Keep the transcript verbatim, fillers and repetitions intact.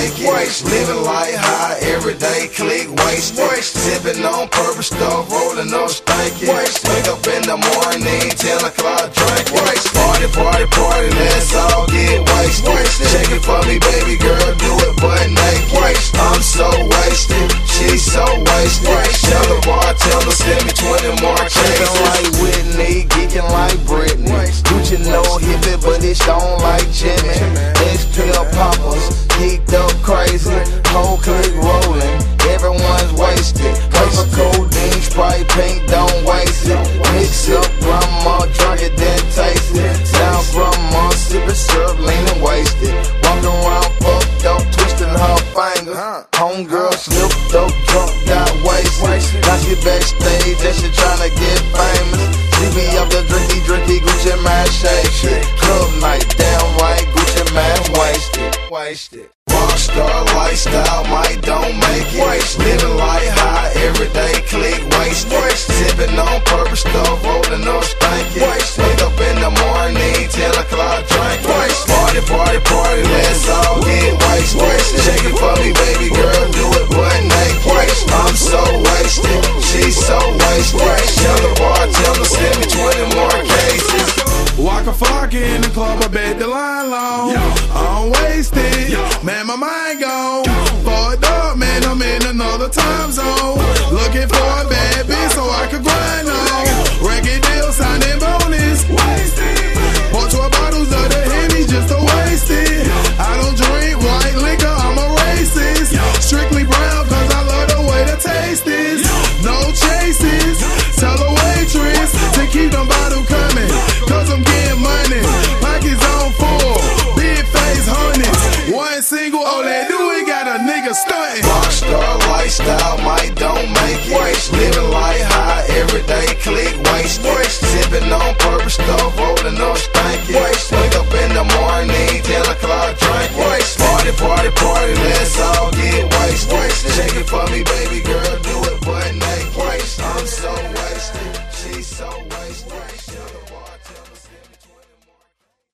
make it. Living life high, everyday click, waste. Sipping on purpose stuff, rolling up stanky. Wake up in the morning, ten o'clock drink. Party, party, party, let's all get wasted. Shake it for me, baby girl, do it butt naked. I'm so wasted, she's so wasted. Tell the bartender, send me twenty more cases. Like Whitney, geeking like Britney. Gucci no hippie, but it's don't like Jimmy. X-Pill poppers, geeked up crazy. Whole clique rolling, everyone's wasted. Cover codeine, Sprite, pink, don't waste it. Mix up grandma, drunk it, then taste it. Down grandma, sipping syrup, leaning wasted. Walking around fucked up, twisting her fingers. Homegirl slipped up, drunk, got wasted. Now she backstage and she tryna get famous. She be up there drinky, drinky, Gucci man shake. Club night, damn right, Gucci man wasted. Wasted. Rockstar lifestyle, might don't make it. Living life high, everyday click, waste. Sipping on purpose stuff, rolling up stanky. Wake up in the morning, ten o'clock drink. Party, party, party, let's all get wasted. Shake it for me, baby girl, do it butt naked. I'm so wasted, she's so wasted. Tell the bartender, send me twenty more cases. Walk a flock in the club, I bet the line long. I'm wasted, man, my mind gone. Fucked up, man, I'm in another time zone. Looking for a bad bitch so I could grind on. Record deal, signing bonus. Bought twelve bottles of the Henny just to waste it. I don't drink white liquor, I'm a racist. Strictly brown cause I love the way the taste is. No chases, tell the waitress to keep them bottle coming. Cause I'm getting money, pockets on full, big face harness. One single, all they do it got a nigga stunting. Rockstar lifestyle, might don't make it. Living life high, everyday click, waste.